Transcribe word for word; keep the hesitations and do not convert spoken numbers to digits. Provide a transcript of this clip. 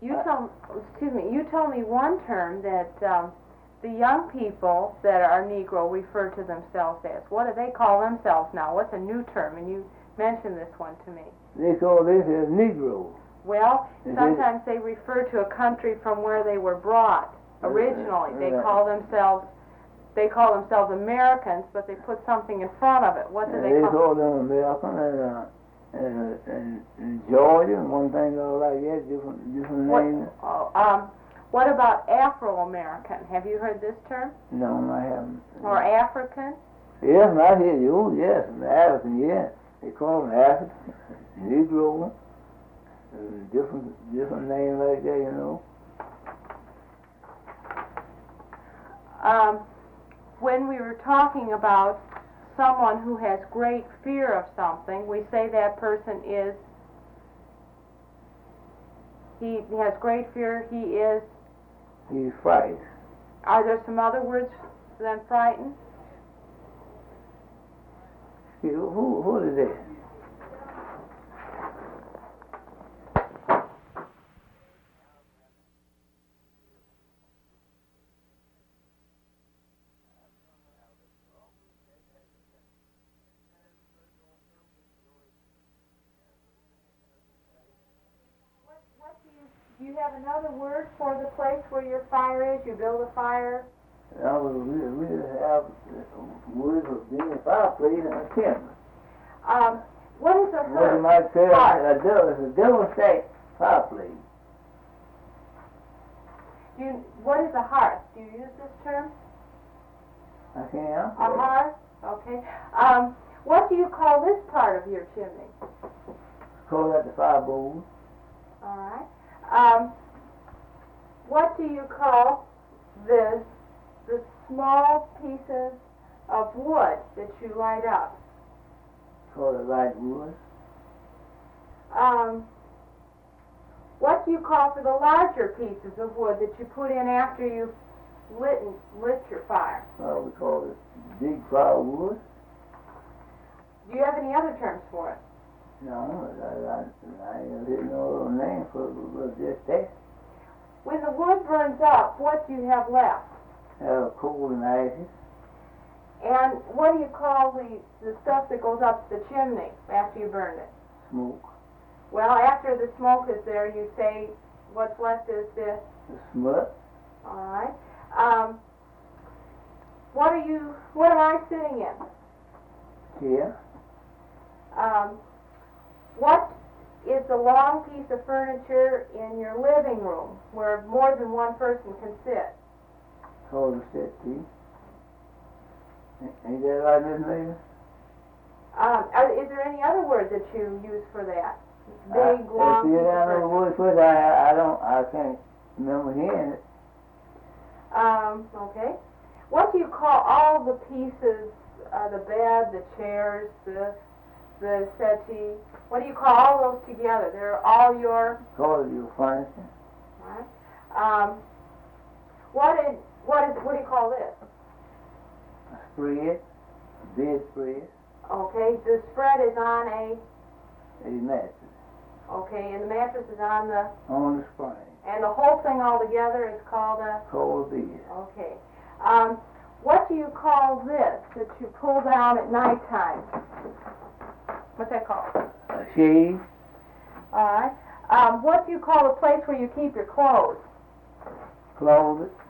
You told, excuse me, you told me one term that um, the young people that are Negro refer to themselves as. What do they call themselves now? What's a new term? And you mentioned this one to me. They call this a Negro. Well, sometimes they refer to a country from where they were brought originally. They call themselves they call themselves Americans, but they put something in front of it. What do they, they call? They call them American and, uh, and, and, and Georgia and one thing like that, different different what, names. Oh, um, what about Afro-American? Have you heard this term? No, I haven't. Or African? Yes, I hear you. Yes, African. Yes, they call them African, Negro, and different different names like that. You know. Um, when we were talking about someone who has great fear of something, we say that person is, he has great fear, he is... He's frightened. Are there some other words than frightened? Who, who, who is that? Do you have another word for the place where your fire is? You build a fire? No, we, we have words of being a fireplace and a timber. Um, what is a hearth? What you might say a devil, it's a devil stack fireplace. Do you, what is a hearth? Do you use this term? I can't. A hearth? Okay. Um, what do you call this part of your chimney? Call that the fire bowl. All right. Um, what do you call this, the small pieces of wood that you light up? Call it light wood. Um, what do you call for the larger pieces of wood that you put in after you've lit, lit your fire? Uh, we call it big firewood. Do you have any other terms for it? No, I, I, I didn't know a name for it, but just that. When the wood burns up, what do you have left? Uh, coal and ashes. And what do you call the, the stuff that goes up the chimney after you burn it? Smoke. Well, after the smoke is there, you say what's left is the... The smut. All right. Um, what are you, what am I sitting in? Chair. Um, what is the long piece of furniture in your living room where more than one person can sit? Called the settee. Ain't that right, Miss Mayor? Um, are, is there any other word that you use for that? Big, I, long if you piece of have furniture. no word for it, I, I don't, I can't remember hearing it. Um, okay. What do you call all the pieces, uh, the bed, the chairs, the the settee? What do you call all those together? They're all your... Call it your furniture. Right. Um, what is, what is, what do you call this? A spread, a bed spread. Okay, the spread is on a... A mattress. Okay, and the mattress is on the... On the spring. And the whole thing all together is called a... Cold bed. Okay. Um, what do you call this that you pull down at nighttime? What's that called? A shade. All right. Um, what do you call the place where you keep your clothes? Closet.